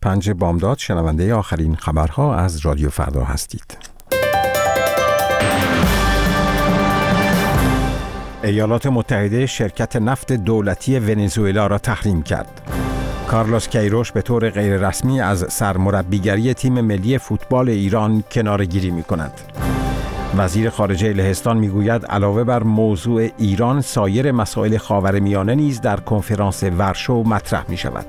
5 بامداد شنونده آخرین خبرها از رادیو فردا هستید. ایالات متحده شرکت نفت دولتی ونزوئلا را تحریم کرد. کارلوس کیروش به طور غیررسمی از سرمربیگری تیم ملی فوتبال ایران کناره‌گیری می‌کند. وزیر خارجه لهستان میگوید علاوه بر موضوع ایران، سایر مسائل خاورمیانه نیز در کنفرانس ورشو مطرح می‌شود.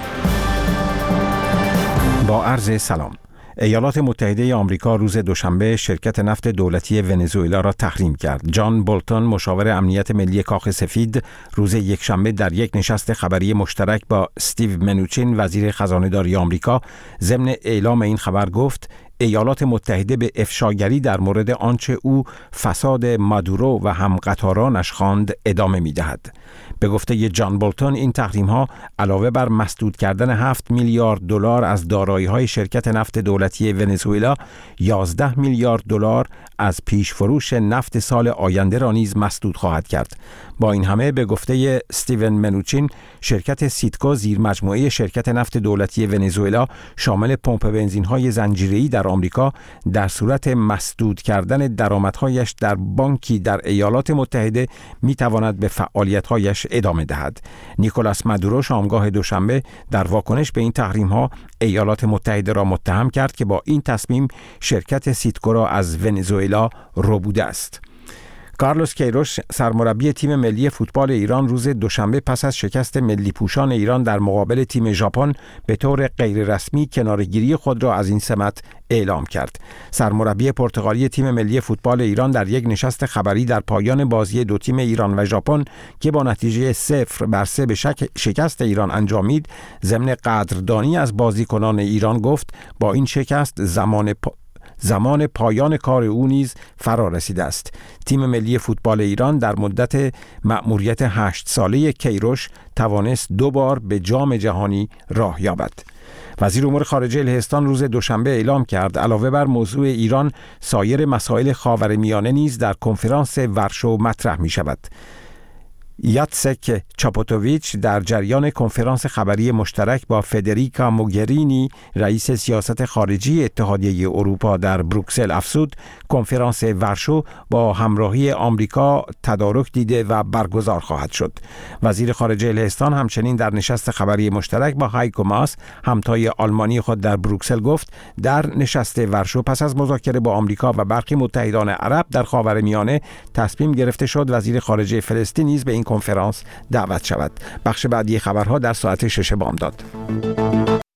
با عرض سلام. ایالات متحده آمریکا روز دوشنبه شرکت نفت دولتی ونزوئلا را تحریم کرد. جان بولتون، مشاور امنیت ملی کاخ سفید، روز یکشنبه در یک نشست خبری مشترک با استیو منوچین، وزیر خزانه‌داری آمریکا، ضمن اعلام این خبر گفت ایالات متحده به افشاگری در مورد آنچه او فساد مادورو و همقطارانش خواند ادامه می‌دهد. به گفته جان بولتون، این تحریم‌ها علاوه بر مسدود کردن 7 میلیارد دلار از دارایی‌های شرکت نفت دولتی ونزوئلا، 11 میلیارد دلار از پیش فروش نفت سال آینده را نیز مسدود خواهد کرد. با این همه به گفته استیون منوچین، شرکت سیتکو، زیر مجموعه شرکت نفت دولتی ونزوئلا شامل پمپ بنزین‌های زنجیره‌ای در آمریکا، در صورت مسدود کردن درآمدهایش در بانکی در ایالات متحده می‌تواند به فعالیت‌هایش ادامه دهد. نیکولاس مادورو شامگاه دوشنبه در واکنش به این تحریم‌ها ایالات متحده را متهم کرد که با این تصمیم شرکت سیتکو را از ونزوئلا ربوده است. کارلوس کیروش، سرمربی تیم ملی فوتبال ایران، روز دوشنبه پس از شکست ملی پوشان ایران در مقابل تیم ژاپن به طور غیررسمی کناره‌گیری خود را از این سمت اعلام کرد. سرمربی پرتغالی تیم ملی فوتبال ایران در یک نشست خبری در پایان بازی دو تیم ایران و ژاپن که با نتیجه 0-3 به شکست ایران انجامید، ضمن قدردانی از بازیکنان ایران گفت با این شکست زمان پایان کار او نیز فرا رسیده است. تیم ملی فوتبال ایران در مدت مأموریت 8 ساله کیروش توانست 2 بار به جام جهانی راه یابد. وزیر امور خارجه لهستان روز دوشنبه اعلام کرد علاوه بر موضوع ایران، سایر مسائل خاورمیانه نیز در کنفرانس ورشو مطرح می شود. یاتسک چاپوتوویچ در جریان کنفرانس خبری مشترک با فدریکا موگرینی، رئیس سیاست خارجی اتحادیه اروپا، در بروکسل افزود کنفرانس ورشو با همراهی آمریکا تدارک دیده و برگزار خواهد شد. وزیر خارجه لهستان همچنین در نشست خبری مشترک با هایکو ماس، همتای آلمانی خود در بروکسل، گفت در نشست ورشو پس از مذاکره با آمریکا و برخی متحدان عرب در خاورمیانه تصمیم گرفته شد وزیر خارجه فلسطین نیز به این کنفرانس دعوت شود. بخش بعدی خبرها در ساعت 6 بامداد.